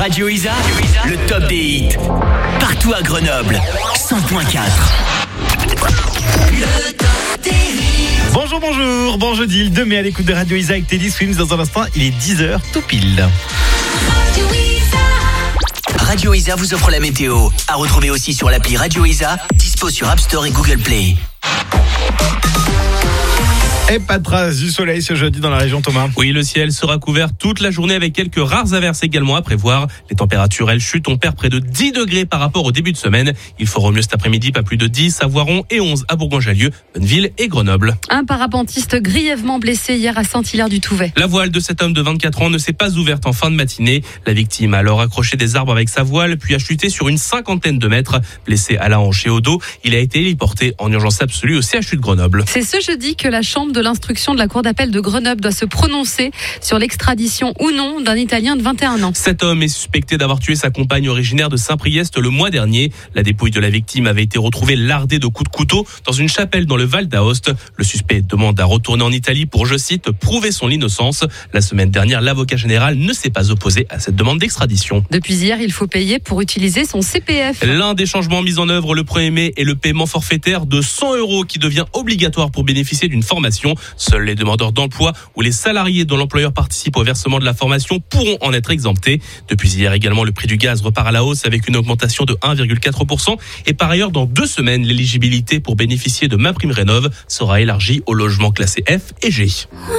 Radio Isa, le top des hits. Partout à Grenoble, 100.4. Le top des hits. Bonjour, bon jeudi, le 2 mai à l'écoute de Radio Isa avec Teddy Swims. Dans un instant, il est 10h tout pile. Radio Isa vous offre la météo. À retrouver aussi sur l'appli Radio Isa, dispo sur App Store et Google Play. Et pas de trace du soleil ce jeudi dans la région, Thomas. Oui, le ciel sera couvert toute la journée avec quelques rares averses également à prévoir. Les températures, elles chutent, on perd près de 10 degrés par rapport au début de semaine. Il fera mieux cet après-midi, pas plus de 10 à Voiron et 11 à Bourgoin-Jallieu, Bonneville et Grenoble. Un parapentiste grièvement blessé hier à Saint-Hilaire-du-Touvet. La voile de cet homme de 24 ans ne s'est pas ouverte en fin de matinée. La victime a alors accroché des arbres avec sa voile, puis a chuté sur une 50aine de mètres. Blessé à la hanche et au dos, il a été héliporté en urgence absolue au CHU de Grenoble. C'est ce jeudi que la chambre de l'instruction de la cour d'appel de Grenoble doit se prononcer sur l'extradition ou non d'un Italien de 21 ans. Cet homme est suspecté d'avoir tué sa compagne originaire de Saint-Priest le mois dernier. La dépouille de la victime avait été retrouvée lardée de coups de couteau dans une chapelle dans le Val d'Aoste. Le suspect demande à retourner en Italie pour, je cite, prouver son innocence. La semaine dernière, l'avocat général ne s'est pas opposé à cette demande d'extradition. Depuis hier, il faut payer pour utiliser son CPF. L'un des changements mis en œuvre le 1er mai est le paiement forfaitaire de 100 € qui devient obligatoire pour bénéficier d'une formation. Seuls les demandeurs d'emploi ou les salariés dont l'employeur participe au versement de la formation pourront en être exemptés. Depuis hier également, le prix du gaz repart à la hausse avec une augmentation de 1,4%. Et par ailleurs, dans 2 semaines, l'éligibilité pour bénéficier de MaPrimeRénov' sera élargie aux logements classés F et G.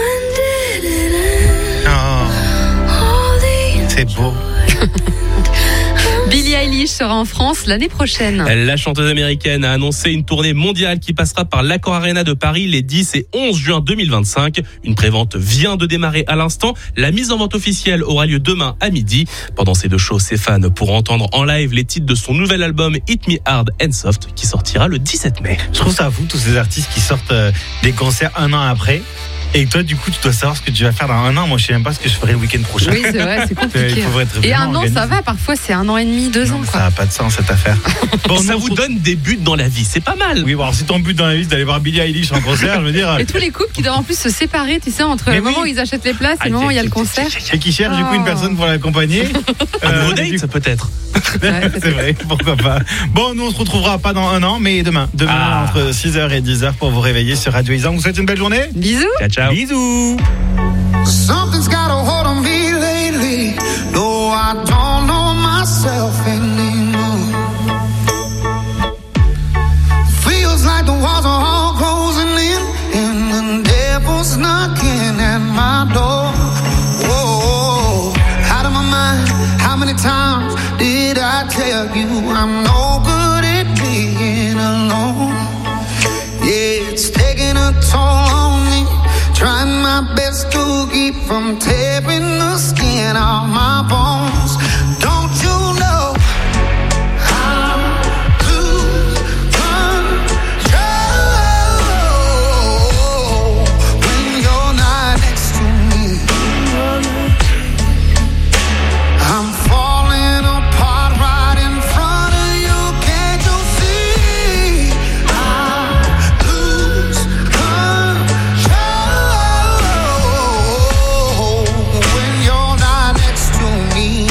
Oh, c'est beau. Billie Eilish sera en France l'année prochaine. La chanteuse américaine a annoncé une tournée mondiale qui passera par l'Accor Arena de Paris les 10 et 11 juin 2025. Une prévente vient de démarrer à l'instant. La mise en vente officielle aura lieu demain à midi. Pendant ces 2 shows, ses fans pourront entendre en live les titres de son nouvel album Hit Me Hard and Soft qui sortira le 17 mai. Je trouve ça fou, tous ces artistes qui sortent des concerts un an après. Et toi, du coup, tu dois savoir ce que tu vas faire dans un an. Moi, je sais même pas ce que je ferai le week-end prochain. Oui, c'est vrai, c'est compliqué. Et un an, organisé. ça va. Parfois, c'est 1 an et demi, 2 ans. Ça Quoi. n'a pas de sens, cette affaire. Bon, ça vous donne des buts dans la vie, c'est pas mal. Oui, bon, alors si ton but dans la vie, c'est d'aller voir Billie Eilish en concert, je veux dire. Et tous les couples qui doivent en plus se séparer, tu sais, entre le moment où ils achètent les places et le moment où il y a le concert. Et qui cherchent du coup une personne pour l'accompagner. Un nouveau date, ça peut-être. C'est vrai, pourquoi pas. Bon, nous on se retrouvera pas dans un an, mais demain entre 6h et 10h pour vous réveiller sur Radio Isa. On vous souhaite une belle journée. Bisous. Ciao, ciao. Bisous. Something's got a hold on me lately. No, I don't know myself anymore. Feels like the walls are all closing in, and the devil's knocking at my door. Whoa, out of my mind. How many times did I tell you I'm no good at being alone? Yeah, it's taking a toll on me. Trying my best to keep from tearing the skin off my bones. Don't you know I lose control when you're not next to me? I'm falling apart right in front of you. Can't you see? I lose control when you're not next to me.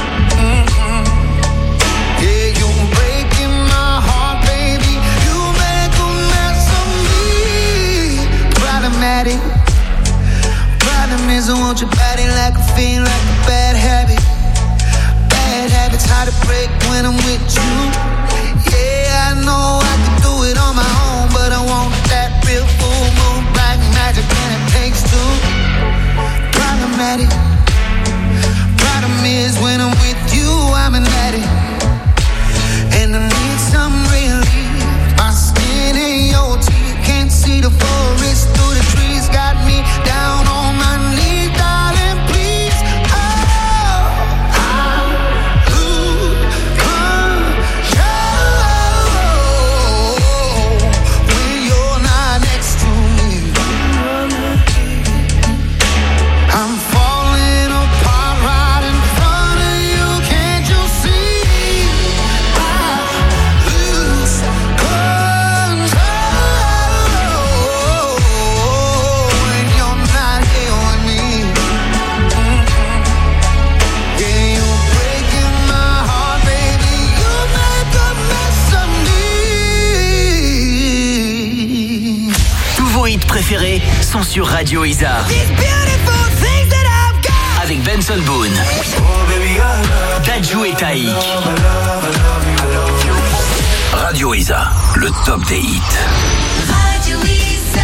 Yeah, you're breaking my heart, baby. You make a mess of me. Problematic. Problem is I want your body like a fiend, like a bad habit. Bad habits hard to break when I'm with you. Yeah, I know I can do it on my own, but I want that real full moon black magic, and it takes two. Problematic. Problem is when I'm with you, I'm an addict, and I need some relief. My skin ain't your teeth, can't see the forest through the trees. Got me down on my knees, darling, please sont sur Radio Isa. Avec Benson Boone, Dadju et Taïk. Radio Isa, le top des hits. Radio Isa.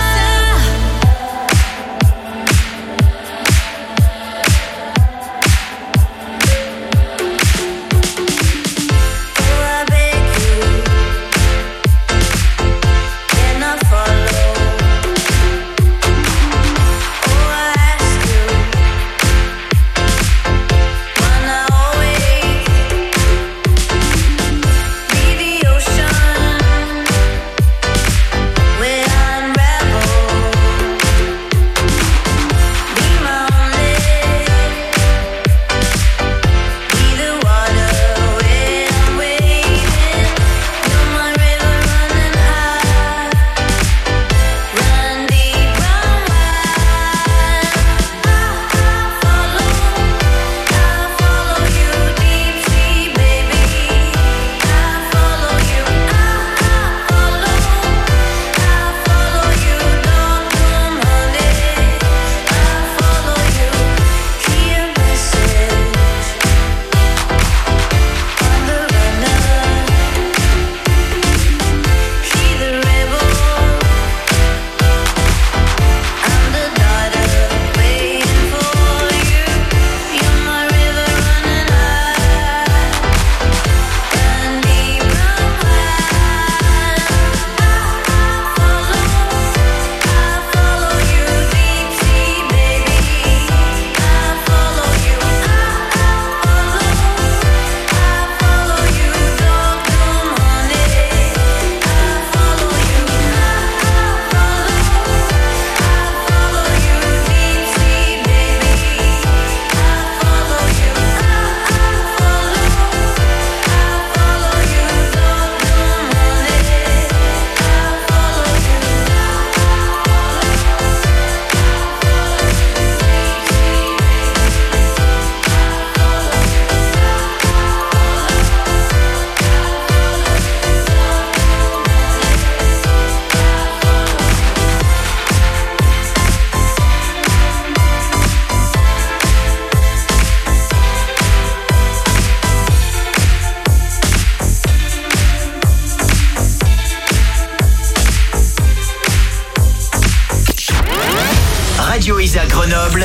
Radio Isa Grenoble,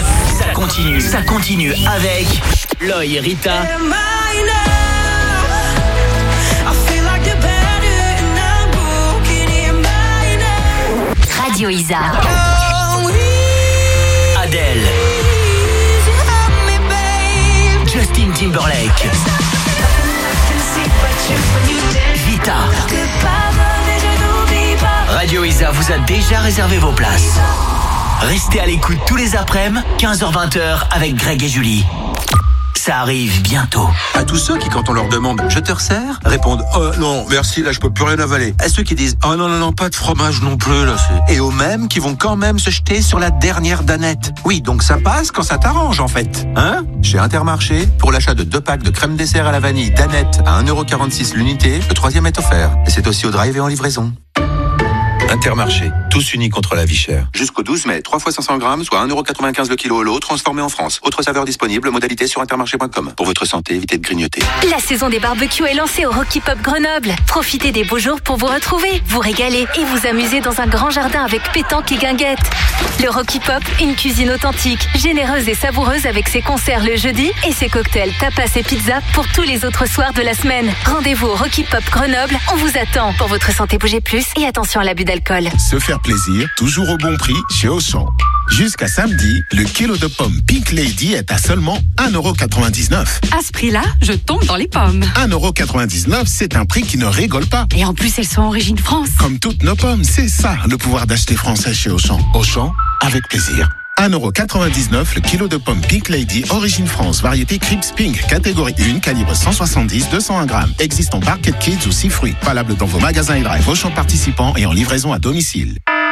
ça continue avec Loï et Rita. Radio Isa. Adèle. Justin Timberlake. Vita. Radio Isa vous a déjà réservé vos places. Restez à l'écoute tous les après-midi, 15h-20h avec Greg et Julie. Ça arrive bientôt. À tous ceux qui, quand on leur demande « Je te resserre ?» répondent « Oh non, merci, là je peux plus rien avaler ». À ceux qui disent « Oh non, pas de fromage non plus, là c'est... » Et aux mêmes qui vont quand même se jeter sur la dernière danette. Oui, donc ça passe quand ça t'arrange en fait. Hein ? Chez Intermarché, pour l'achat de 2 packs de crème dessert à la vanille danette à 1,46€ l'unité, le 3e est offert. Et c'est aussi au drive et en livraison. Intermarché, tous unis contre la vie chère. Jusqu'au 12 mai, 3 fois 500 grammes, soit 1,95€ le kilo au lot, transformé en France. Autre saveur disponible, modalité sur intermarché.com. Pour votre santé, évitez de grignoter. La saison des barbecues est lancée au Rocky Pop Grenoble. Profitez des beaux jours pour vous retrouver, vous régaler et vous amuser dans un grand jardin avec pétanque et guinguettes. Le Rocky Pop, une cuisine authentique, généreuse et savoureuse avec ses concerts le jeudi et ses cocktails, tapas et pizza pour tous les autres soirs de la semaine. Rendez-vous au Rocky Pop Grenoble, on vous attend. Pour votre santé, bougez plus et attention à l'abus d'alcool. Se faire plaisir, toujours au bon prix chez Auchan. Jusqu'à samedi, le kilo de pommes Pink Lady est à seulement 1,99€. À ce prix-là, je tombe dans les pommes. 1,99€, c'est un prix qui ne rigole pas. Et en plus, elles sont origine France. Comme toutes nos pommes, c'est ça le pouvoir d'acheter français chez Auchan. Auchan, avec plaisir. 1,99€ le kilo de pommes Pink Lady, origine France, variété Crips Pink, catégorie 1, calibre 170-201 grammes. Existe en Barquette Kids ou 6 fruits. Valable dans vos magasins et drive, Auchan participants et en livraison à domicile.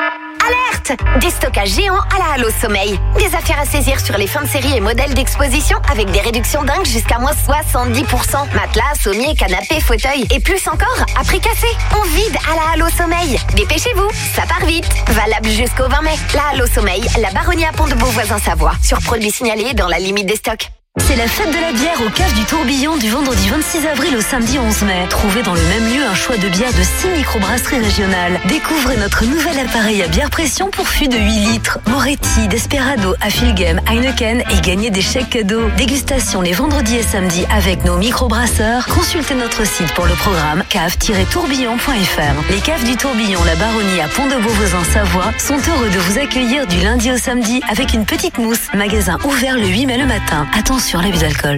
Alerte! Des stockages géants à la Allo Sommeil. Des affaires à saisir sur les fins de série et modèles d'exposition avec des réductions dingues jusqu'à moins 70%. Matelas, sommiers, canapés, fauteuils et plus encore à prix cassé. On vide à la Allo Sommeil. Dépêchez-vous, ça part vite. Valable jusqu'au 20 mai. La Allo Sommeil, la Baronnie à Pont-de-Beauvoisin-Savoie. Sur produits signalés dans la limite des stocks. C'est la fête de la bière au Cave du Tourbillon du vendredi 26 avril au samedi 11 mai. Trouvez dans le même lieu un choix de bières de 6 microbrasseries régionales. Découvrez notre nouvel appareil à bière pression pour fût de 8 litres. Moretti, Desperado, Affilgem, Heineken et gagnez des chèques cadeaux. Dégustation les vendredis et samedis avec nos microbrasseurs. Consultez notre site pour le programme cave-tourbillon.fr. Les Caves du Tourbillon, la Baronnie à Pont-de-Beauvoisin-Savoie sont heureux de vous accueillir du lundi au samedi avec une petite mousse. Magasin ouvert le 8 mai le matin. Attention à l'abus d'alcool.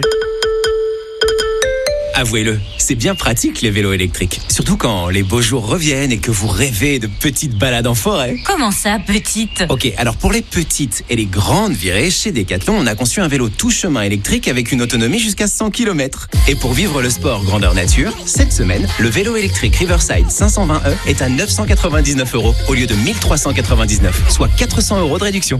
Avouez-le, c'est bien pratique les vélos électriques. Surtout quand les beaux jours reviennent et que vous rêvez de petites balades en forêt. Comment ça, petite? Ok, alors pour les petites et les grandes virées, chez Decathlon, on a conçu un vélo tout chemin électrique avec une autonomie jusqu'à 100 km. Et pour vivre le sport grandeur nature, cette semaine, le vélo électrique Riverside 520e est à 999 € au lieu de 1399, soit 400 € de réduction.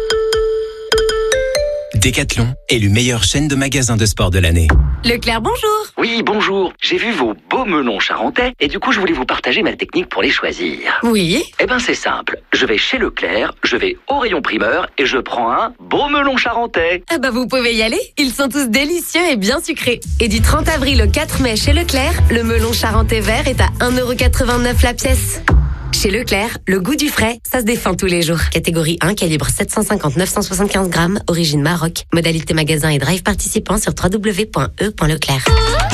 Decathlon, élu meilleure chaîne de magasins de sport de l'année. Leclerc, bonjour. Oui, bonjour. J'ai vu vos beaux melons charentais et du coup, je voulais vous partager ma technique pour les choisir. Oui. Eh ben, c'est simple. Je vais chez Leclerc, je vais au rayon primeur et je prends un beau melon charentais. Ah bah, vous pouvez y aller. Ils sont tous délicieux et bien sucrés. Et du 30 avril au 4 mai chez Leclerc, le melon charentais vert est à 1,89 € la pièce. Chez Leclerc, le goût du frais, ça se défend tous les jours. Catégorie 1, calibre 750-975 grammes, origine Maroc. Modalité magasin et drive participant sur www.e.leclerc.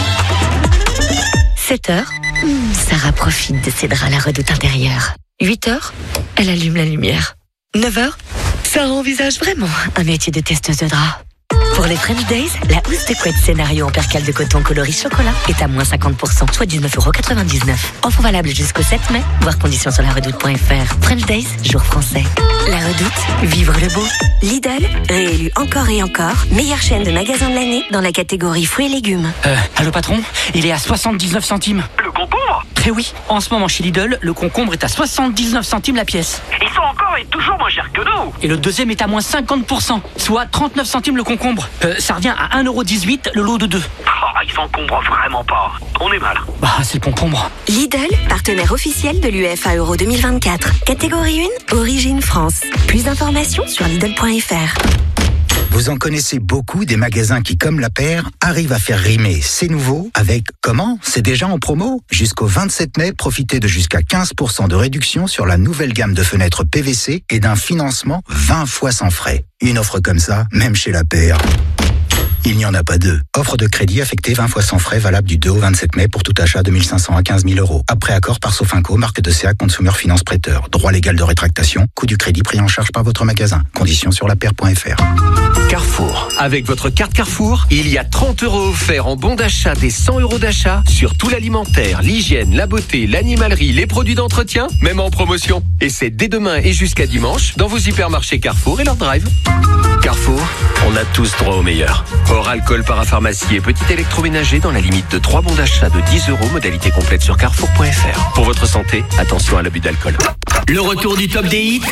7h, Sarah profite de ses draps à la redoute intérieure. 8h, elle allume la lumière. 9h, Sarah envisage vraiment un métier de testeuse de draps. Pour les French Days, la housse de couette scénario en percale de coton coloris chocolat est à moins 50%, soit 19,99 €. Offre valable jusqu'au 7 mai, voir conditions sur laredoute.fr. French Days, jour français. La Redoute, vivre le beau. Lidl, réélu encore et encore, meilleure chaîne de magasins de l'année dans la catégorie fruits et légumes. Allô patron, il est à 79 centimes. Le concombre? Eh oui, en ce moment chez Lidl, le concombre est à 79 centimes la pièce. Ils sont encore et toujours moins chers que nous. Et le deuxième est à moins 50%, soit 39 centimes le concombre. Ça revient à 1,18 € le lot de 2. Oh, ils s'encombrent vraiment pas. On est mal. Bah, c'est le concombre. Lidl, partenaire officiel de l'UEFA Euro 2024. Catégorie 1, origine France. Plus d'informations sur Lidl.fr. Vous en connaissez beaucoup des magasins qui, comme La Paire, arrivent à faire rimer c'est nouveau avec comment? C'est déjà en promo? Jusqu'au 27 mai, profitez de jusqu'à 15% de réduction sur la nouvelle gamme de fenêtres PVC et d'un financement 20 fois sans frais. Une offre comme ça, même chez La Paire, il n'y en a pas deux. Offre de crédit affectée 20 fois sans frais, valable du 2 au 27 mai pour tout achat de 1 500 à 15 000 €. Après accord par Sofinco, marque de CA Consumer Finance Prêteur. Droit légal de rétractation, coût du crédit pris en charge par votre magasin. Conditions sur lapaire.fr. Carrefour. Avec votre carte Carrefour, il y a 30 € offerts en bon d'achat des 100 € d'achat sur tout l'alimentaire, l'hygiène, la beauté, l'animalerie, les produits d'entretien, même en promotion. Et c'est dès demain et jusqu'à dimanche dans vos hypermarchés Carrefour et leur drive. Carrefour, on a tous droit au meilleur. Hors alcool, parapharmacie et petit électroménager dans la limite de 3 bons d'achat de 10 €, modalité complète sur carrefour.fr. Pour votre santé, attention à l'abus d'alcool. Le retour du top des hits,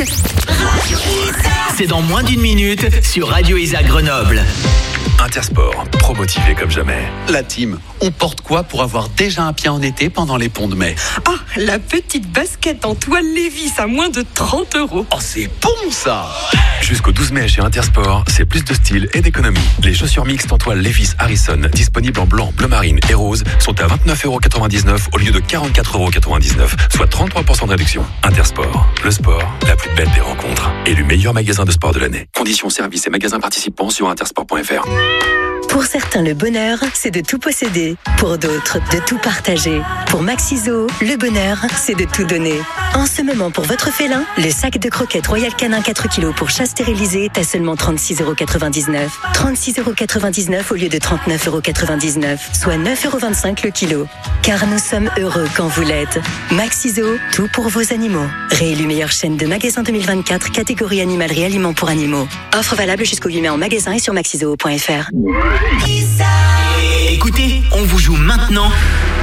c'est dans moins d'une minute sur Radio Isa Grenoble. Intersport, trop motivé comme jamais. La team, on porte quoi pour avoir déjà un pied en été pendant les ponts de mai? Ah, la petite basket en toile Lévis à moins de 30 €. Oh, c'est bon ça! Jusqu'au 12 mai chez Intersport, c'est plus de style et d'économie. Les chaussures mixtes en toile Levi's Harrison, disponibles en blanc, bleu marine et rose, sont à 29,99 € au lieu de 44,99 €, soit 33% de réduction. Intersport, le sport, la plus belle des rencontres. Élu meilleur magasin de sport de l'année. Conditions, services et magasins participants sur intersport.fr. Pour certains, le bonheur, c'est de tout posséder. Pour d'autres, de tout partager. Pour Maxiso, le bonheur, c'est de tout donner. En ce moment, pour votre félin, le sac de croquettes Royal Canin 4 kg pour chat stérilisé est à seulement 36,99 €. 36,99 € au lieu de 39,99 €, soit 9,25 € le kilo. Car nous sommes heureux quand vous l'êtes. Maxiso, tout pour vos animaux. Réélu meilleure chaîne de magasins 2024, catégorie animalerie aliments pour animaux. Offre valable jusqu'au 8 mai en magasin et sur maxiso.fr. Écoutez, on vous joue maintenant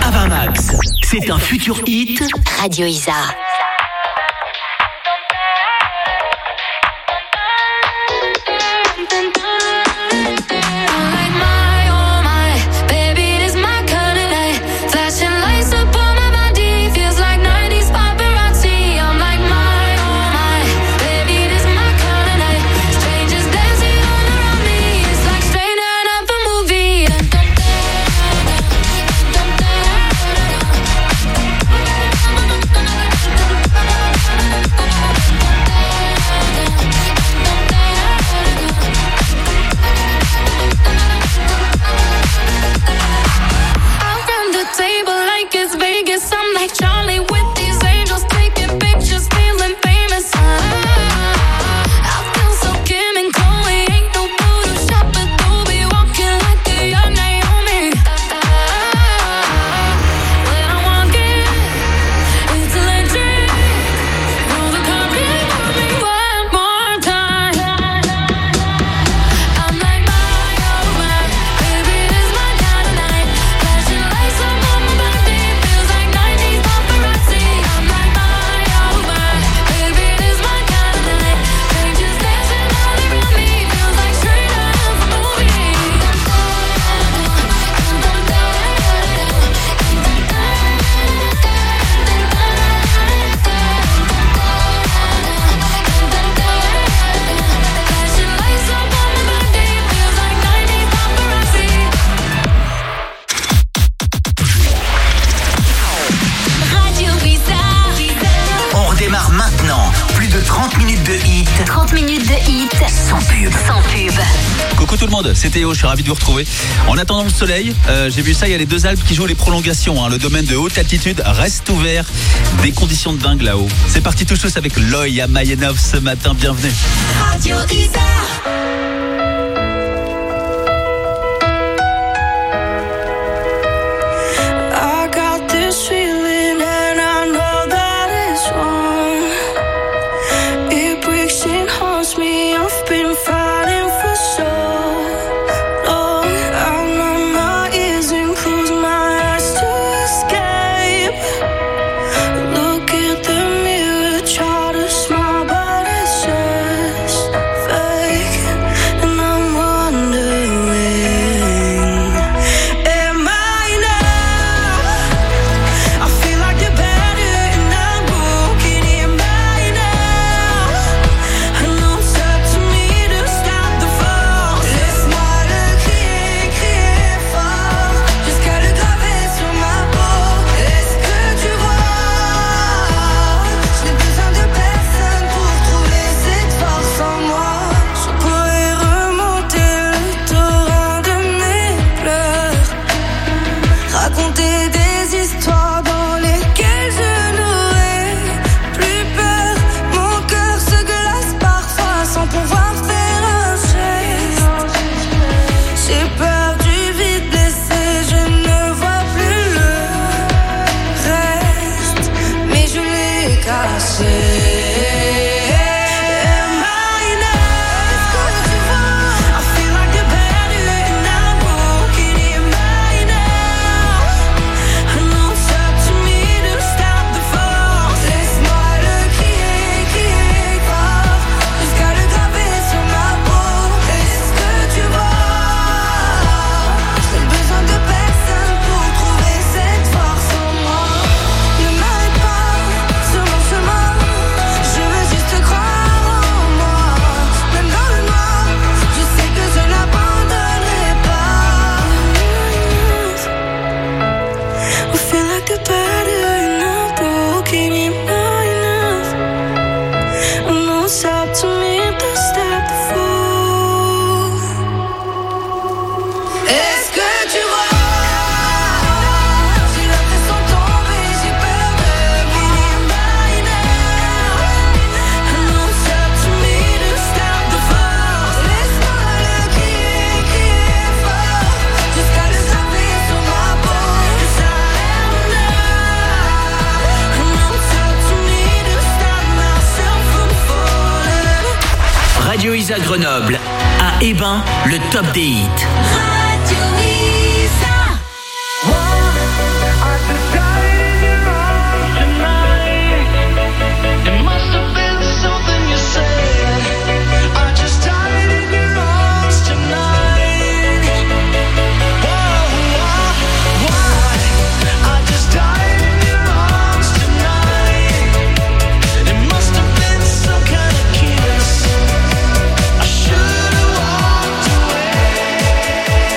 Avamax. C'est un futur hit. Radio Isa. 30 minutes de hit. 30 minutes de hit. Sans pub. Sans pub. Coucou tout le monde, c'est Théo, je suis ravi de vous retrouver. En attendant le soleil, j'ai vu ça, il y a les deux Alpes qui jouent les prolongations. Le domaine de haute altitude reste ouvert. Des conditions de dingue là-haut. C'est parti tout chose avec Loï à Mayenov ce matin, bienvenue. Radio Isa. Radio Isa Grenoble. À Hébin, le top des hits. Radio Isa. I should've walked away.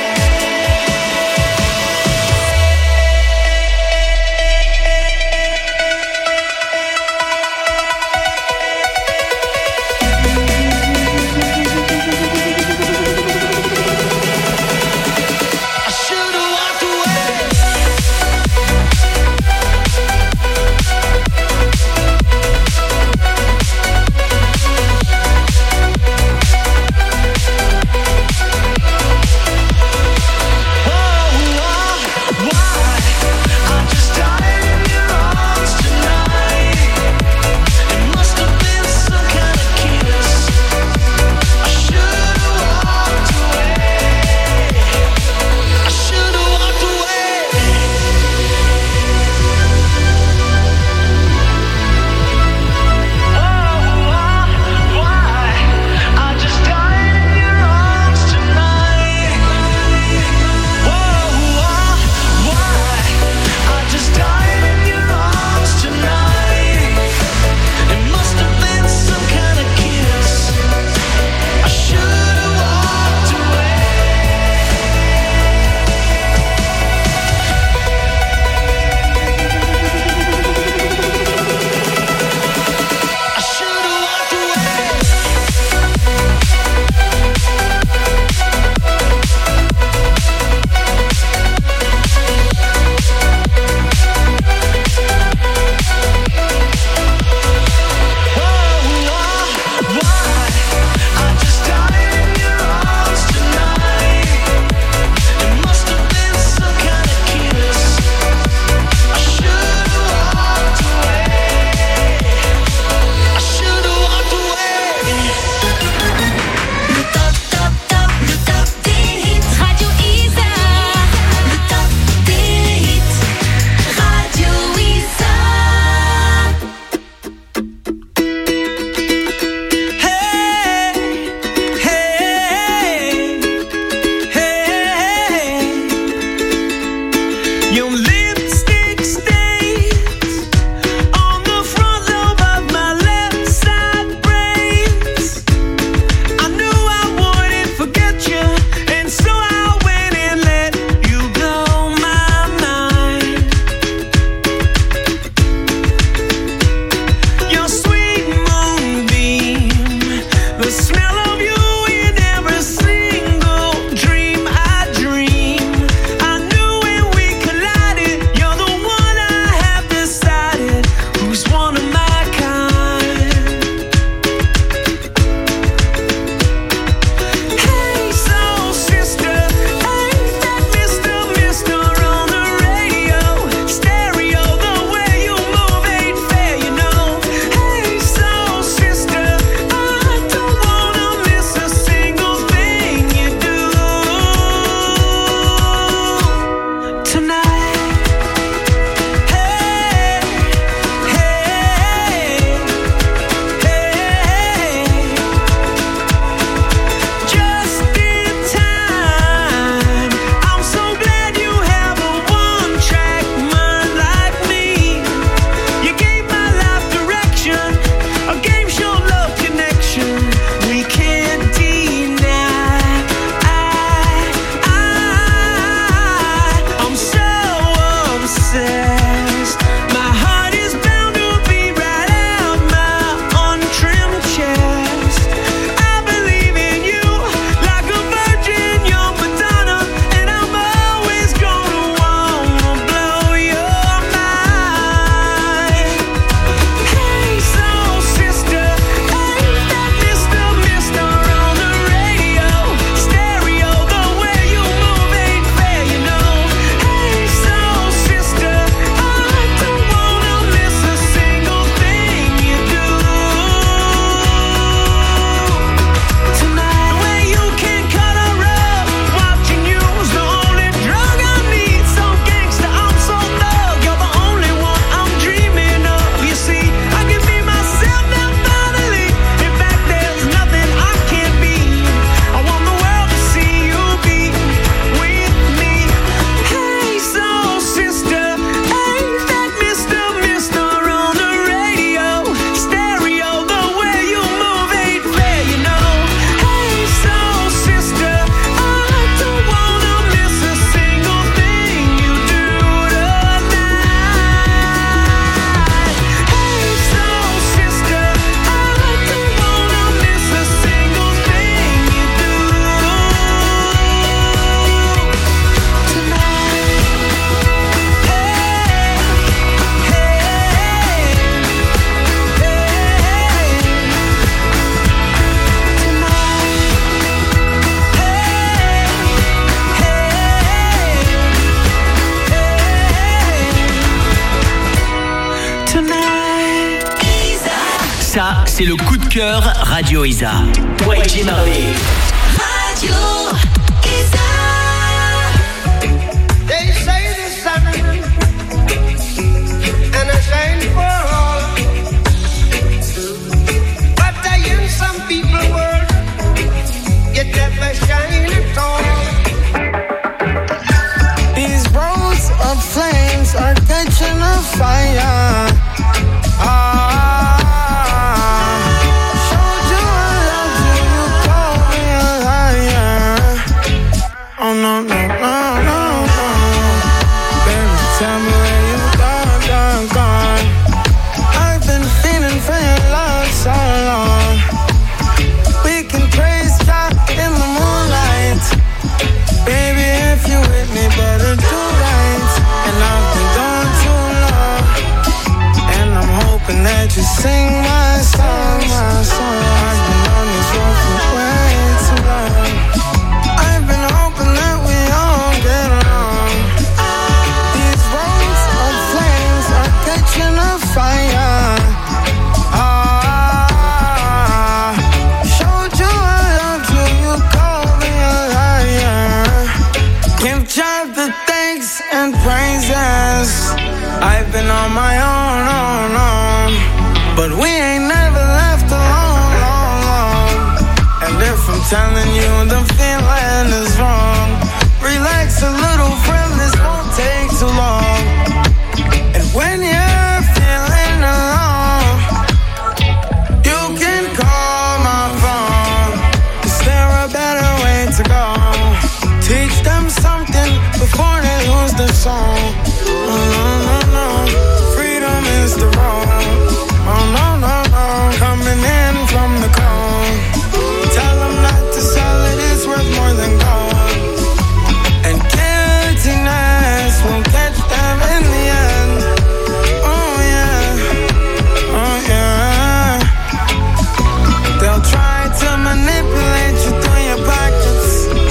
Ça, c'est le coup de cœur Radio Isa. YG Marley. Radio Isa. They say the sun and I shine for all, but in some people world you never shine at all. These roads of flames are catching a fire. Showed you I love you, you called me a liar. Oh no, no, no, no, no. Baby, tell me where you gone. I've been feeling for your love so long. We can praise God in the moonlight. Baby, if you with me, better do right. And I've been gone too long, and I'm hoping that you sing my song, my song. I've been on this road for way too long. I've been hoping that we all get along. These roads of flames are catching a fire. Showed you I loved you, you called me a liar. Give God the thanks and praises. I've been on my own, but we ain't never left alone, long, long. And if I'm telling you the feeling is wrong, relax a little, friend, this won't take too long. And when you're feeling alone, you can call my phone. Is there a better way to go? Teach them something before they lose the song. Oh, no, no, no. Freedom is the road. Oh, no, no, no. Coming in from the cold. Tell them not to sell it, it's worth more than gold. And guiltiness will catch them in the end. Oh, yeah. Oh, yeah. They'll try to manipulate you through your pockets.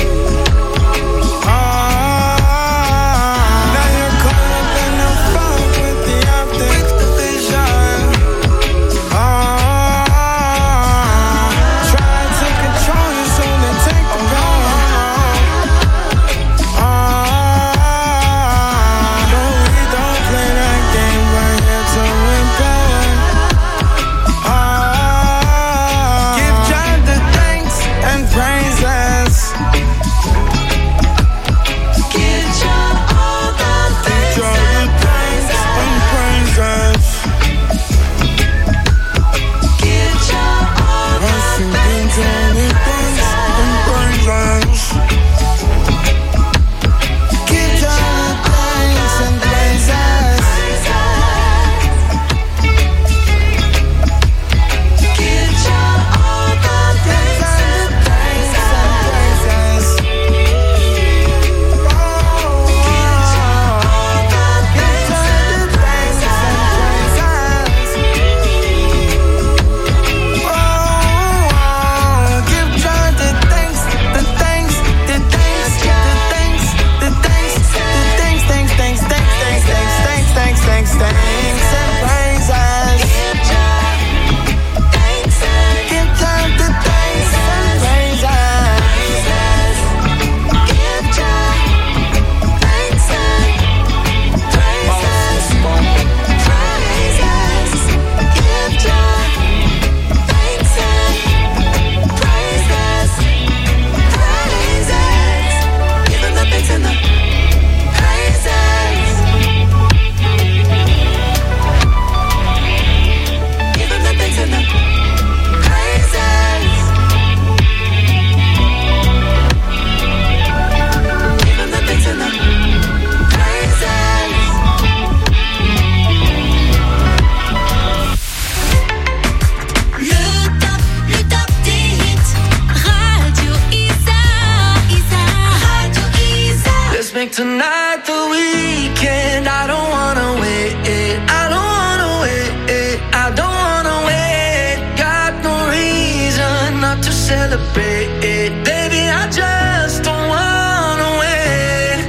Tonight the weekend, I don't wanna wait. I don't wanna wait. I don't wanna wait. Got no reason not to celebrate. Baby, I just don't wanna wait.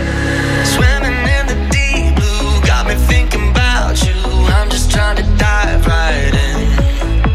Swimming in the deep blue, got me thinking about you. I'm just trying to dive right in.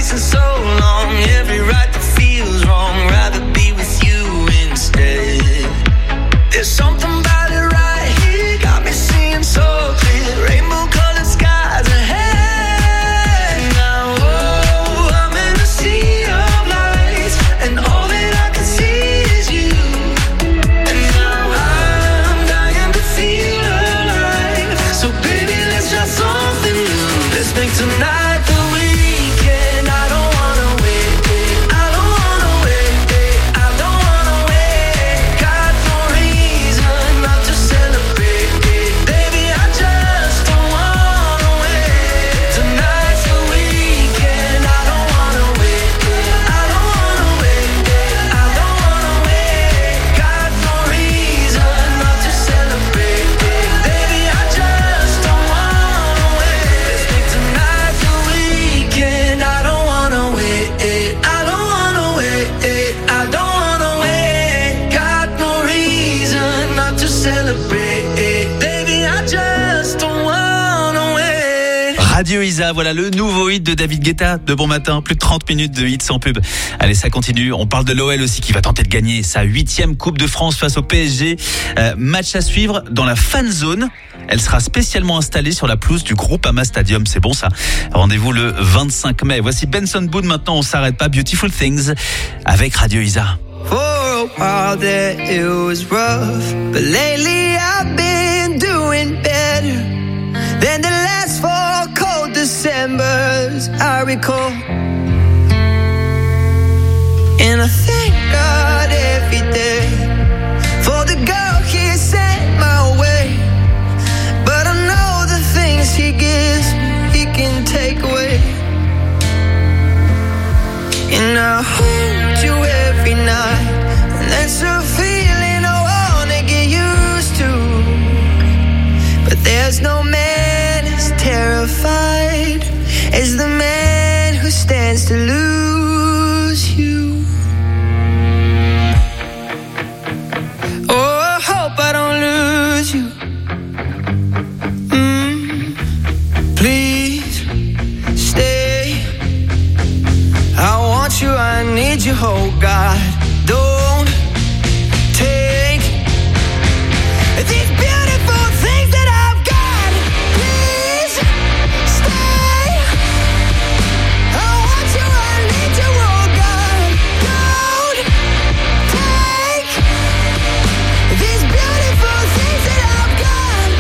chasing so long. Every right that feels wrong, rather be with you instead. There's something about it right here, got me seeing so clear. Rainbow colored skies ahead. Now, oh, I'm in a sea of lights, and all that I can see is you. And now I'm dying to feel alive. So baby, let's try something new. Let's make tonight the weekend. I don't wanna wait. I don't wanna wait. I don't wanna wait. Got no reason not to celebrate. Baby, I just don't wanna wait. Tonight's the weekend. I don't wanna wait. I don't wanna wait. I don't wanna wait. Got no reason not to celebrate. Baby, I just don't wanna wait. Let's make tonight the weekend. I don't wanna wait. I don't wanna wait. I don't wanna wait. Got no reason not to celebrate. Baby, I just don't wanna wait. Radio Isa, voilà le nouveau hit de David Guetta de Bon Matin. Plus de 30 minutes de hit sans pub. Allez, ça continue. On parle de l'OL aussi qui va tenter de gagner sa 8e Coupe de France face au PSG. Match à suivre dans la fan zone. Elle sera spécialement installée sur la pelouse du Groupama Stadium. C'est bon ça. Rendez-vous le 25 mai. Voici Benson Boone. Maintenant, on s'arrête pas. Beautiful Things avec Radio Isa. For a while there it was rough, but lately I've been doing better than the last 4 cold Decembers I recall. And I thank God every day for the girl He sent my way. But I know the things He gives me, He can take away. And I hold you every night, and that's a feeling I wanna get used to. But there's no man as terrified as the man who stands to lose you. Oh, I hope I don't lose you. Please stay. I want you, I need you, oh God. Don't take these beautiful things that I've got. Please stay. I want you, I need you, oh God. Don't take these beautiful things that I've got.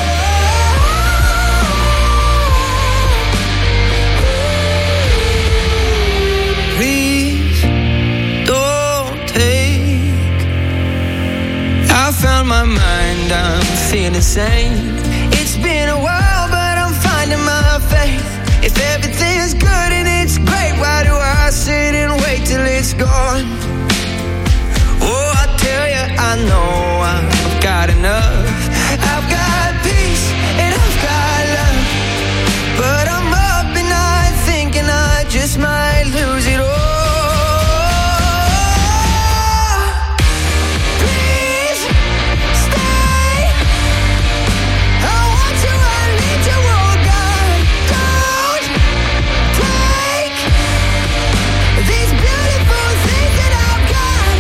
Please don't take. I found my mind, I'm feeling sane. It's been a while, but I'm finding my faith. If everything's good and it's great, why do I sit and wait till it's gone? Oh, I tell you, I know I've got enough. I've got peace and I've got love, but I'm up and night thinking I just might lose it all. Please stay. I want you, I need you, oh God. Don't take these beautiful things that I've got.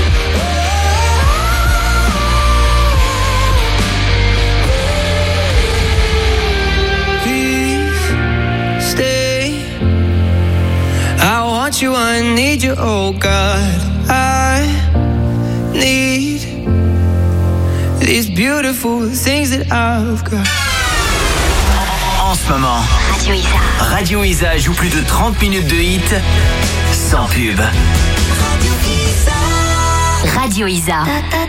Please stay. I want you, I need you, oh God. I need these beautiful things that I've got. En ce moment, Radio Isa joue plus de 30 minutes de hit sans pub. Radio Isa.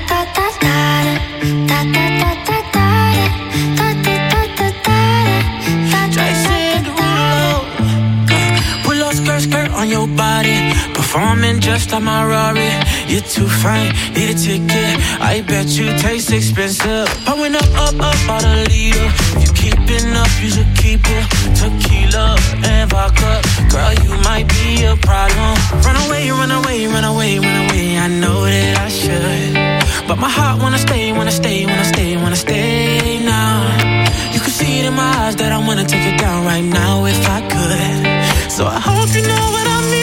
Jason Derulo, pull up skirt on your body, performing just like my Rari. You're too fine, need a ticket. I bet you taste expensive. Pouring up all the leader. If you keeping up, you should keep it. Tequila and vodka, girl, you might be a problem. Run away, run away, run away, run away. I know that I should, but my heart wanna stay, wanna stay, wanna stay, wanna stay now. You can see it in my eyes that I wanna take it down right now if I could. So I hope you know what I mean.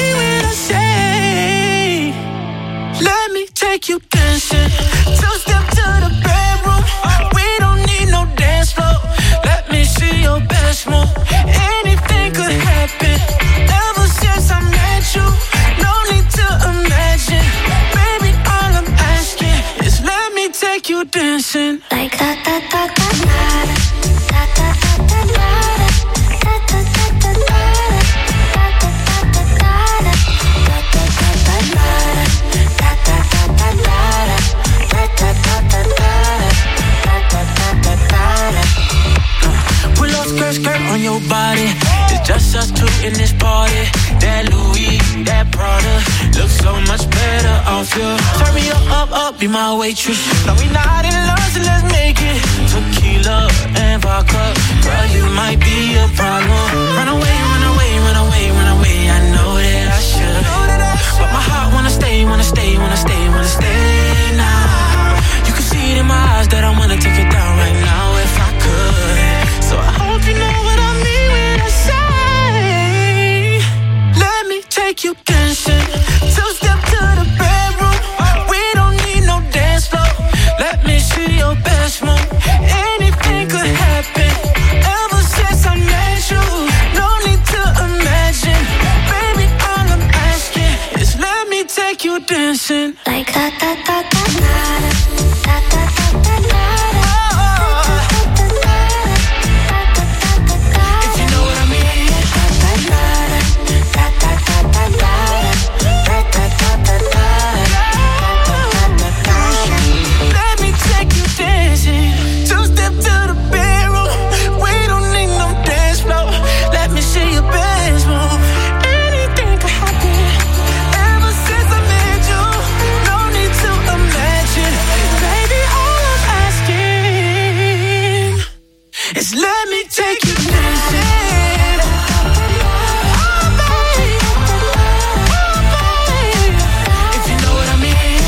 take you dancing like da da da da da Willow skirt on your body. It's just us two in this party. That Louis, that Prada looks so much better off you. Turn me up, be my waitress. No, we not in love, so let's make it tequila and vodka. Girl, you might be a problem. Run away, run away, run away, run away. I know that I should, but my heart wanna stay, wanna stay, wanna stay, wanna stay now. You can see it in my eyes that I wanna take it down right now if I could. So I hope you know what I mean when I say, let me take you dancing. Two-step to the bedroom. We don't need no dance floor. Let me see your best move. Anything could happen. Ever since I met you, no need to imagine. Baby, all I'm asking is let me take you dancing like da da da da da da da da da. Let me take you dancing. Oh, baby. Oh, baby. If you know what I mean.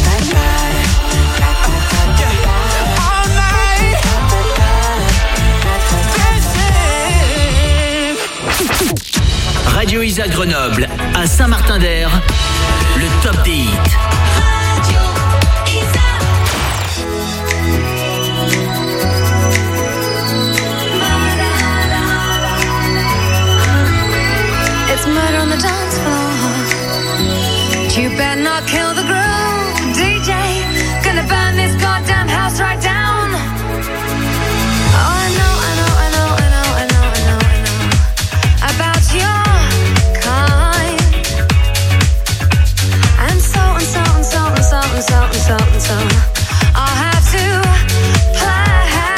Yeah. All night. Dancing. Radio Isa Grenoble, à Saint-Martin-d'Air, le top des hits. It's murder on the dance floor. You better not kill the groove, DJ. Gonna burn this goddamn house right down. Oh, I know about your kind. And so I'll have to play.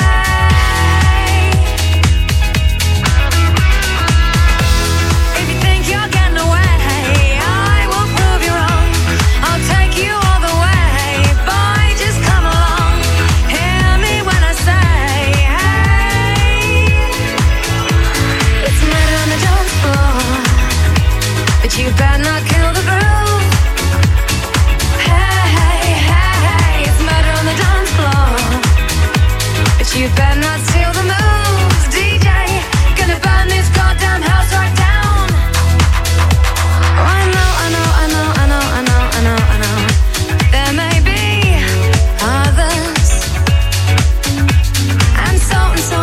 You better not kill the groove. Hey, hey, hey, it's murder on the dance floor. But you better not steal the moves, DJ. Gonna burn this goddamn house right down. Oh, I know. There may be others. And so.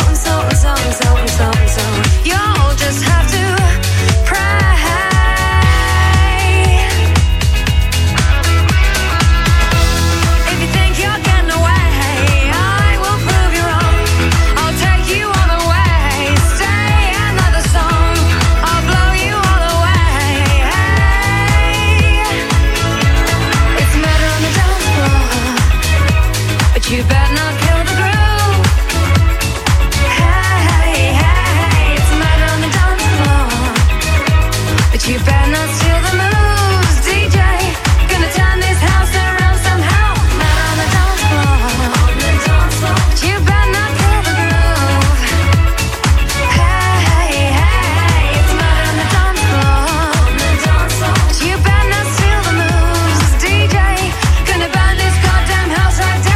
You'll just have to pray. You better not kill the groove. Hey, hey, it's murder on the dance floor. But you better not steal the moves, DJ. Gonna turn this house around somehow. Murder on the dance floor. But you better not kill the groove. Hey, hey, it's murder on the dance floor. But you better not steal the moves, DJ. Gonna burn this goddamn house right down.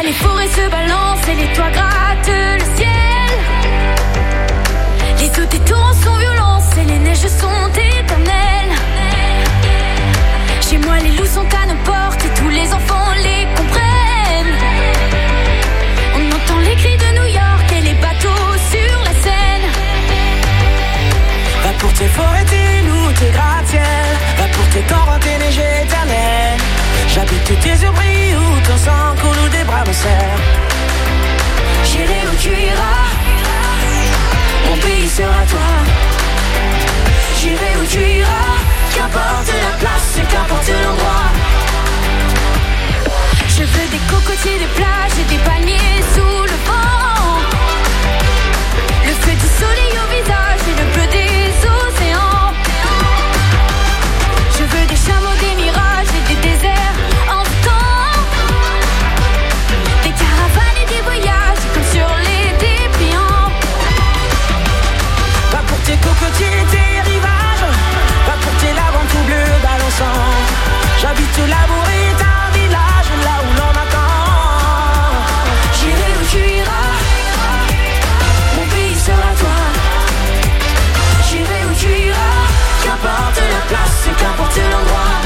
les forêts se balancent et les toits grattent le ciel. Les eaux des torrents sont violentes et les neiges sont éternelles. Chez moi les loups sont à nos portes et tous les enfants les comprennent. On entend les cris de New York et les bateaux sur la Seine. Va pour tes forêts, tes loups, tes gratte-ciel. Va pour tes torrents, tes neiges éternelles. J'habite tes yeux brillent où ton sang coule ou des bras me serrent. J'irai où tu iras, mon pays sera toi. J'irai où tu iras, qu'importe la place et qu'importe l'endroit. Je veux des cocotiers, des plages et des palmiers sous le vent. Le feu du soleil au visage et le bleu des océans. Je veux des chameaux, des mirages et des déserts en temps. Des caravanes et des voyages comme sur les dépliants. Va pour tes cocotiers, tes rivages. Va pour tes laves tout bleu balançant. J'habite Labour et un village là où l'on m'attend. J'irai où tu iras, mon pays sera toi. J'irai où tu iras, qu'importe la place et qu'importe l'endroit.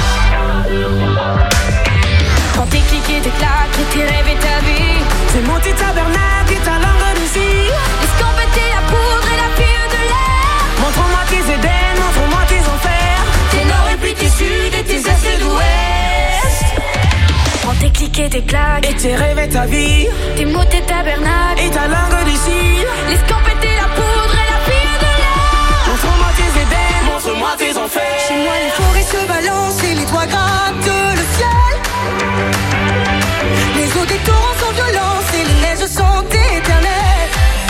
Quand tes clics et tes claques et tes rêves et ta vie, c'est monter tabernacle et ta langue d'ici. Escampette la poudre et la pire de l'air. Montre-moi tes Éden, montre-moi tes enfers. Tes nord et puis tes sud et tes est et d'ouest. Quand tes clics et tes claques et tes rêves et ta vie, tes mots, tes tabernacles et ta langue d'ici. L'escampette la poudre et la pire de l'air. Montre-moi tes Éden, montre-moi tes enfers. Chez moi les forêts se balancent et les toits grattent le ciel. Les eaux des torrents sont violentes et les neiges sont éternelles.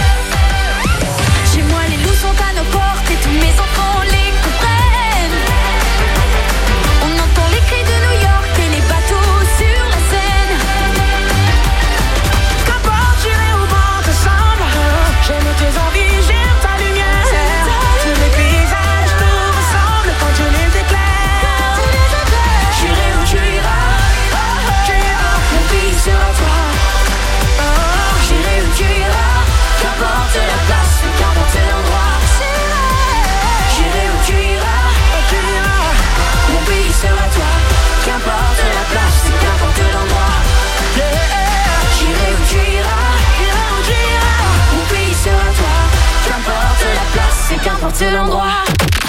Chez moi les loups sont à nos portes et tous mes enfants les comprennent. On entend les cris de New York et les bateaux sur la Seine. Qu'importe j'irai au vent te semble. J'aime tes envies, j'aime ta lumière. Tous les paysages nous ressemblent quand je les éclaire. J'irai où tu iras, mon pays sera toi. J'irai où tu iras, qu'importe la place, qu'importe l'endroit. J'irai où tu iras, mon pays sera toi. Qu'importe la place, qu'importe l'endroit. J'irai où tu iras, mon pays sera toi. Qu'importe la place, qu'importe l'endroit.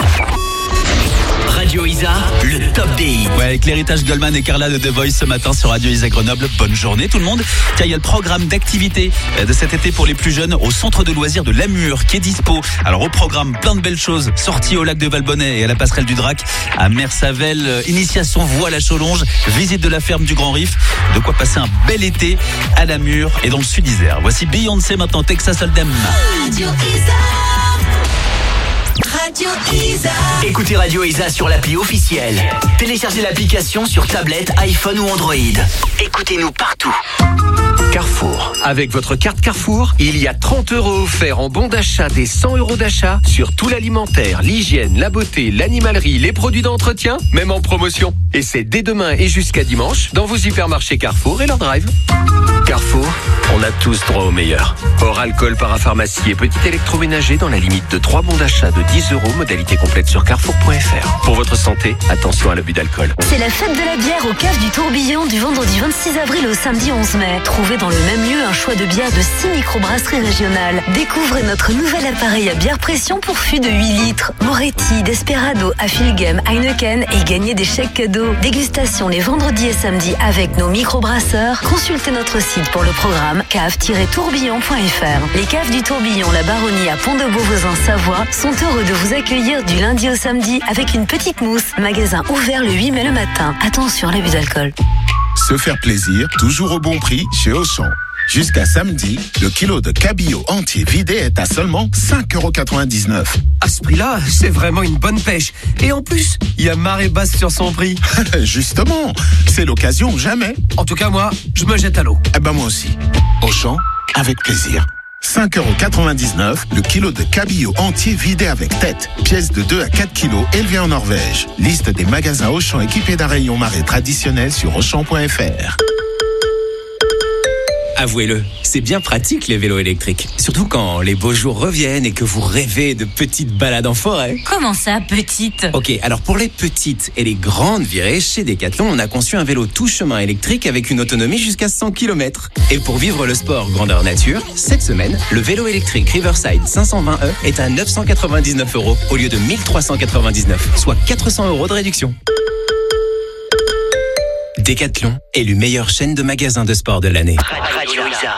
Radio Isa, le top des hits. Ouais, avec l'héritage Goldman et Carla de The Voice ce matin sur Radio Isa Grenoble. Bonne journée tout le monde. Tiens, il y a le programme d'activité de cet été pour les plus jeunes au centre de loisirs de Lamur qui est dispo. Alors au programme, plein de belles choses. Sortie au lac de Valbonnet et à la passerelle du Drac, à Mersavel, initiation voile à Cholonge, visite de la ferme du Grand Riff. De quoi passer un bel été à Lamur et dans le sud Isère. Voici Beyoncé maintenant, Texas Hold'em. Radio Isa. Radio Isa. Écoutez Radio Isa sur l'appli officielle. Téléchargez l'application sur tablette, iPhone ou Android. Écoutez-nous partout. Carrefour. Avec votre carte Carrefour, il y a 30 € offerts en bon d'achat des 100 € d'achat sur tout l'alimentaire, l'hygiène, la beauté, l'animalerie, les produits d'entretien, même en promotion. Et c'est dès demain et jusqu'à dimanche dans vos hypermarchés Carrefour et leur drive. Carrefour, on a tous droit au meilleur. Hors alcool, parapharmacie et petit électroménager dans la limite de 3 bons d'achat de 10 €, modalité complète sur carrefour.fr. Pour votre santé, attention à l'abus d'alcool. C'est la fête de la bière au Cave du Tourbillon du vendredi 26 avril au samedi 11 mai. Trouvez dans le même lieu un choix de bières de 6 microbrasseries régionales. Découvrez notre nouvel appareil à bière pression pour fût de 8 litres. Moretti, Desperado, Affilgem, Heineken et gagnez des chèques cadeaux. Dégustation les vendredis et samedis avec nos microbrasseurs. Consultez notre site pour le programme cave-tourbillon.fr. Les caves du Tourbillon, la Baronnie à Pont-de-Beauvoisin, Savoie, sont heureux de vous accueillir du lundi au samedi avec une petite mousse. Magasin ouvert le 8 mai le matin. Attention à l'abus d'alcool. Se faire plaisir, toujours au bon prix chez Auchan. Jusqu'à samedi, le kilo de cabillaud entier vidé est à seulement 5,99 €. À ce prix-là, c'est vraiment une bonne pêche. Et en plus, il y a marée basse sur son prix. Justement, c'est l'occasion jamais. En tout cas, moi, je me jette à l'eau. Eh ben moi aussi. Auchan, avec plaisir. 5,99 € le kilo de cabillaud entier vidé avec tête. Pièce de 2 à 4 kilos élevée en Norvège. Liste des magasins Auchan équipés d'un rayon marée traditionnel sur Auchan.fr. Avouez-le, c'est bien pratique les vélos électriques. Surtout quand les beaux jours reviennent et que vous rêvez de petites balades en forêt. Comment ça, petite? Ok, alors pour les petites et les grandes virées, chez Decathlon, on a conçu un vélo tout chemin électrique avec une autonomie jusqu'à 100 km. Et pour vivre le sport grandeur nature, cette semaine, le vélo électrique Riverside 520e est à 999 € au lieu de 1399, soit 400 € de réduction. Decathlon, élu meilleure chaîne de magasins de sport de l'année. Radio Isa.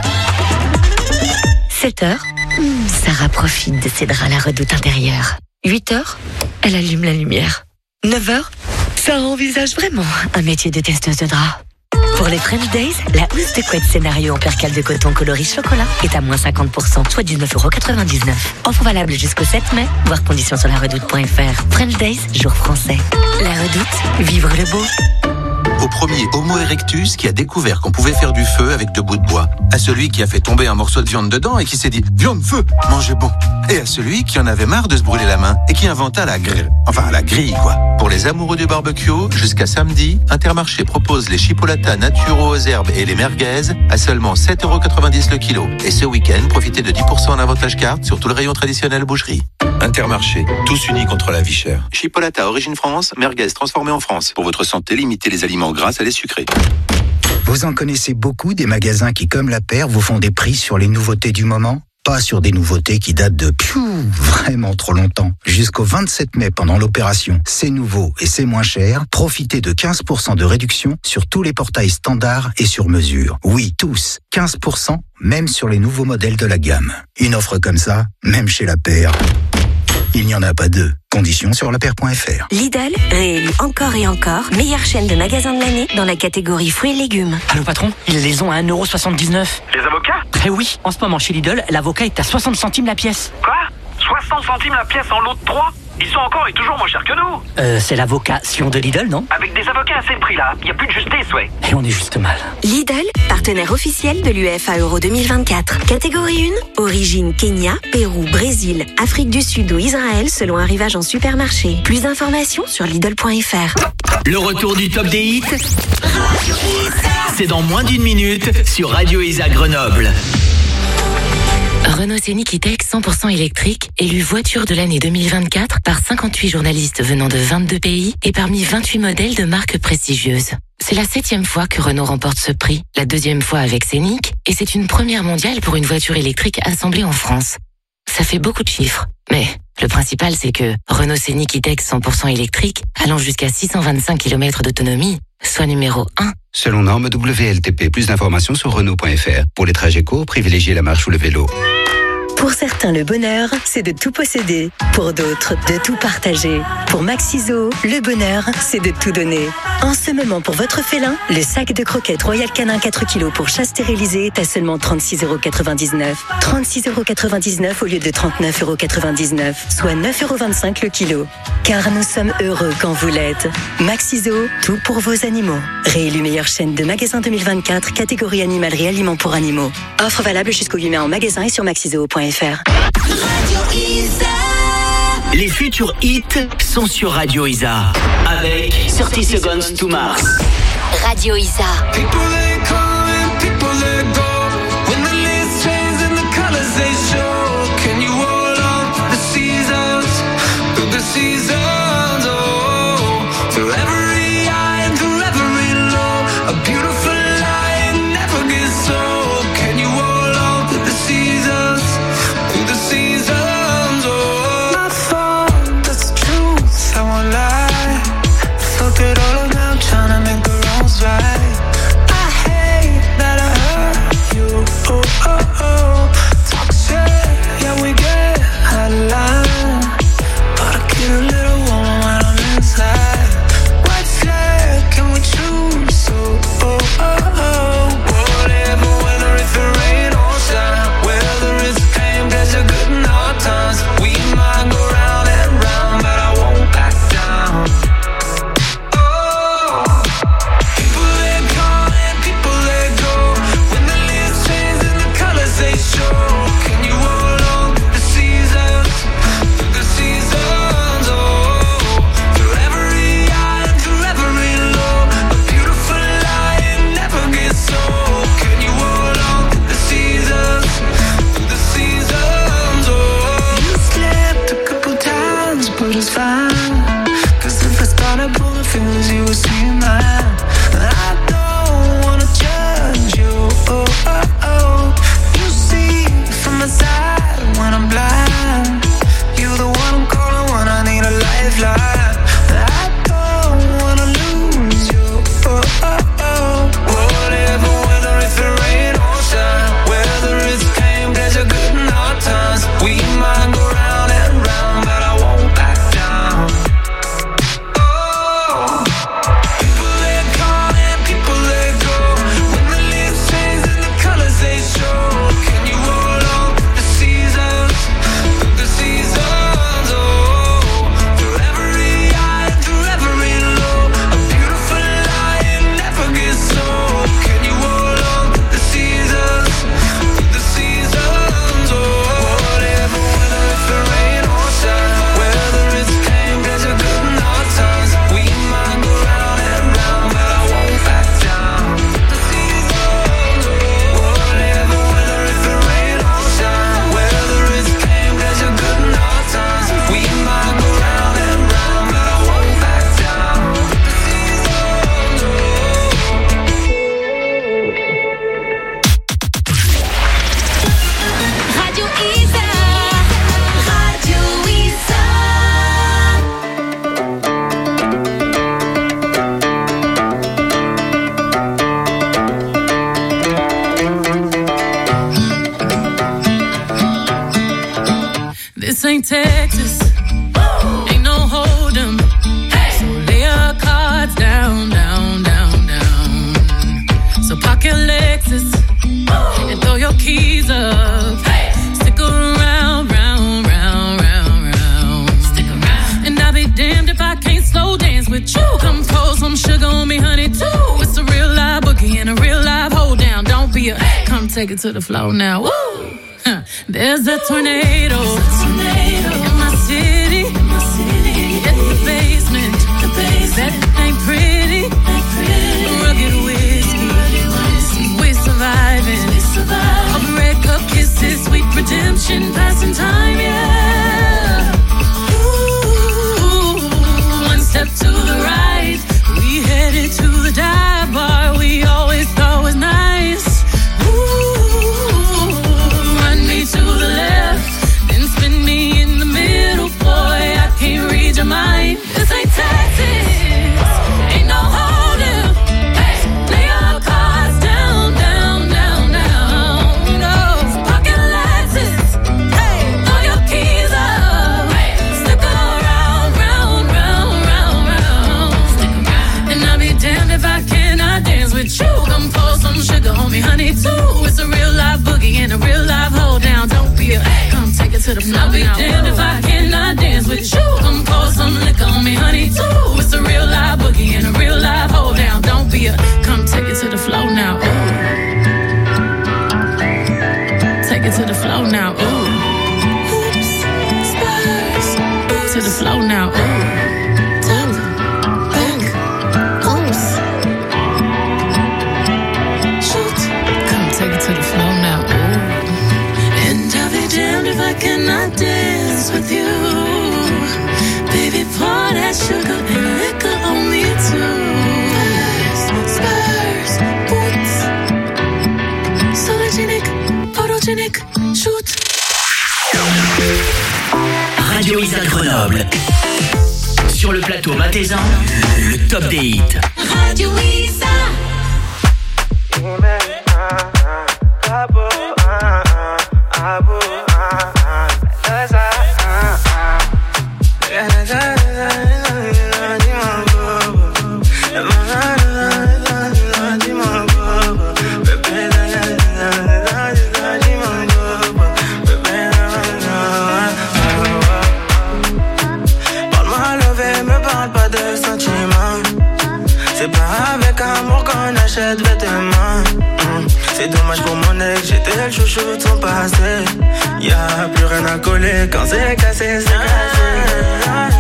7h, Sarah profite de ses draps à la redoute intérieure. 8h, elle allume la lumière. 9h, Sarah envisage vraiment un métier de testeuse de draps. Pour les French Days, la housse de couette scénario en percale de coton coloris chocolat est à moins 50%, soit 19,99 €. Offre valable jusqu'au 7 mai, voir conditions sur laredoute.fr. French Days, jour français. La Redoute, vivre le beau. Au premier Homo erectus qui a découvert qu'on pouvait faire du feu avec 2 bouts de bois. À celui qui a fait tomber un morceau de viande dedans et qui s'est dit « Viande, feu, mangez bon ». Et à celui qui en avait marre de se brûler la main et qui inventa la grille. Enfin, la grille, quoi. Pour les amoureux du barbecue, jusqu'à samedi, Intermarché propose les chipolatas naturaux aux herbes et les merguez à seulement 7,90 € le kilo. Et ce week-end, profitez de 10% en avantage carte sur tout le rayon traditionnel boucherie. Intermarché, tous unis contre la vie chère. Chipolata origine France, merguez transformée en France. Pour votre santé, limitez les aliments gras à les sucrés. Vous en connaissez beaucoup des magasins qui, comme la paire, vous font des prix sur les nouveautés du moment? Pas sur des nouveautés qui datent de vraiment trop longtemps. Jusqu'au 27 mai pendant l'opération C'est nouveau et c'est moins cher, profitez de 15% de réduction sur tous les portails standards et sur mesure. Oui, tous. 15%, même sur les nouveaux modèles de la gamme. Une offre comme ça, même chez la paire, il n'y en a pas deux. Conditions sur lapaire.fr. Lidl, réélu encore et encore, meilleure chaîne de magasins de l'année dans la catégorie fruits et légumes. Allô patron, ils les ont à 1,79 €. Les avocats? Eh oui, en ce moment chez Lidl, l'avocat est à 60 centimes la pièce. Quoi? 60 centimes la pièce en lot de 3? Ils sont encore et toujours moins chers que nous. C'est l'avocation de Lidl, non? Avec des avocats à ces prix-là, il n'y a plus de justesse, ouais. Et on est juste mal. Lidl, partenaire officiel de l'UEFA Euro 2024. Catégorie 1, origine Kenya, Pérou, Brésil, Afrique du Sud ou Israël selon arrivage en supermarché. Plus d'informations sur Lidl.fr. Le retour du top des hits, c'est dans moins d'1 minute sur Radio Isa Grenoble. Renault Scénic E-Tech 100% électrique, élu voiture de l'année 2024 par 58 journalistes venant de 22 pays et parmi 28 modèles de marques prestigieuses. C'est la 7e fois que Renault remporte ce prix, la 2e fois avec Scénic, et c'est une première mondiale pour une voiture électrique assemblée en France. Ça fait beaucoup de chiffres, mais le principal c'est que Renault Scénic E-Tech 100% électrique, allant jusqu'à 625 km d'autonomie, soit numéro 1. Selon norme WLTP, plus d'informations sur Renault.fr. Pour les trajets courts, privilégiez la marche ou le vélo. Pour certains, le bonheur, c'est de tout posséder. Pour d'autres, de tout partager. Pour Maxiso, le bonheur, c'est de tout donner. En ce moment, pour votre félin, le sac de croquettes Royal Canin 4 kg pour chat stérilisé est à seulement 36,99 €. 36,99 € au lieu de 39,99 €, soit 9,25 € le kilo. Car nous sommes heureux quand vous l'êtes. Maxiso, tout pour vos animaux. Réélu meilleure chaîne de magasins 2024, catégorie animalerie aliments pour animaux. Offre valable jusqu'au 8 mai en magasin et sur maxiso.fr. Les futurs hits sont sur Radio Isa avec 30 Seconds to Mars. Radio Isa. People they come and people they go. When the leaves change and the colors they show. Can you hold on the seasons? Through the seasons, oh. Through every high and through every low. A beautiful lie never gets old. Can you hold on to the seasons? Through the seasons, oh. My fault, that's the truth, I won't lie. Fucked it all up now, trying to make the wrongs right. I hate ain't Texas. Ain't no hold 'em. So lay your cards down, down, down, down. So park your Lexus and throw your keys up. Stick around, round, round, round, round. Stick around. And I'll be damned if I can't slow dance with you. Come pour some sugar on me, honey, too. It's a real live boogie and a real live hold down. Don't be a come take it to the floor now. Woo! There's a tornado in my city. At the basement. That ain't pretty. Rugged whiskey. We're surviving. Of red cup kisses, sweet redemption, passing time, yeah. Ooh, one step to the right. We headed to the dive bar we always thought was nice. To the left, then spin me in the middle, boy. I can't read your mind. This ain't Texas, ain't no hold'em. Lay your cards down, down, down, down. No, pocket Lexus. Throw your keys up. Stick around, round, round, round, round. And I'll be damned if I cannot dance with you. Come pour some sugar on me, honey, too. It's a real live boogie and a real live hold down. Don't be a come take it to the floor. I'll be damned if I cannot dance with you. Come pour some liquor on me, honey, too. It's a real live boogie and a real live hold down. Don't be a come take it to the floor now. Ooh. Take it to the floor now. Ooh. Oops, spurs. To the floor now. Ooh. I cannot dance with you. Baby, pour that sugar and liquor on me too. Spurs, boots. Sologenic, photogenic, shoot. Radio Isa Grenoble. Sur le plateau Matezan, le top des hits. Radio Isa. C'est dommage pour mon ex, j'étais le chouchou de son passé. Y'a plus rien à coller quand c'est cassé, c'est cassé.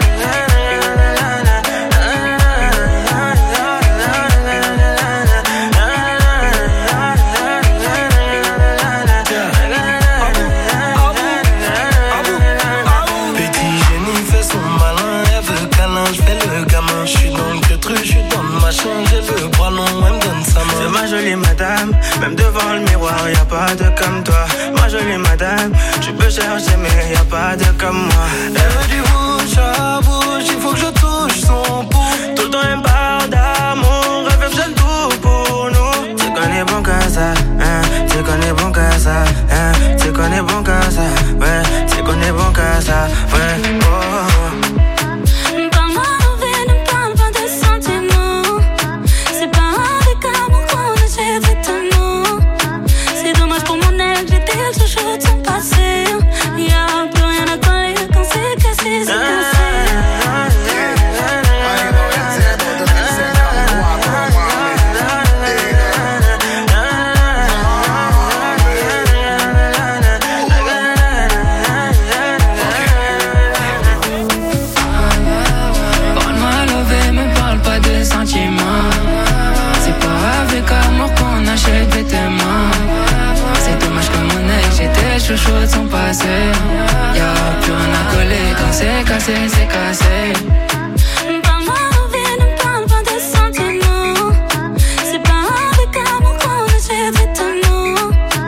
C'est ma jolie madame, même devant le miroir y'a pas de comme toi. Ma jolie madame, tu peux chercher mais y'a pas de comme moi. Elle veut du bouche à bouche, il faut que je touche son pouls. Tout le temps elle me parle d'amour, elle fait le tout pour nous. Tu connais bon que ça, hein, tu connais bon que ça, hein, tu connais bon que ça, ouais, tu connais bon que ça, ouais, oh. Chouchou de son passé, y'a plus rien à coller quand c'est cassé, c'est cassé.